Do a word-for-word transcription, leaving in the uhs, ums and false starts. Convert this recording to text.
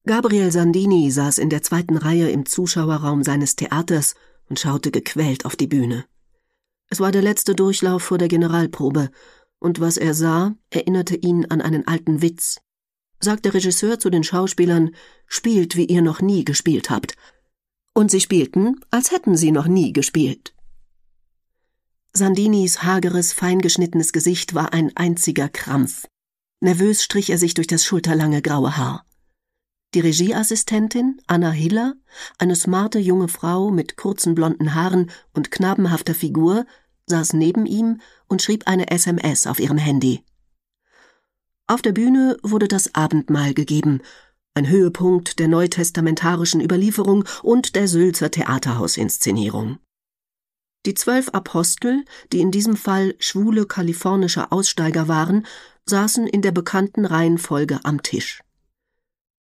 Gabriel Sandini saß in der zweiten Reihe im Zuschauerraum seines Theaters und schaute gequält auf die Bühne. Es war der letzte Durchlauf vor der Generalprobe, und was er sah, erinnerte ihn an einen alten Witz. Sagt der Regisseur zu den Schauspielern: »Spielt, wie ihr noch nie gespielt habt.« Und sie spielten, als hätten sie noch nie gespielt. Sandinis hageres, feingeschnittenes Gesicht war ein einziger Krampf. Nervös strich er sich durch das schulterlange graue Haar. Die Regieassistentin, Anna Hiller, eine smarte junge Frau mit kurzen blonden Haaren und knabenhafter Figur, saß neben ihm und schrieb eine S M S auf ihrem Handy. Auf der Bühne wurde das Abendmahl gegeben, ein Höhepunkt der neutestamentarischen Überlieferung und der Sülzer Theaterhausinszenierung. Die zwölf Apostel, die in diesem Fall schwule kalifornische Aussteiger waren, saßen in der bekannten Reihenfolge am Tisch.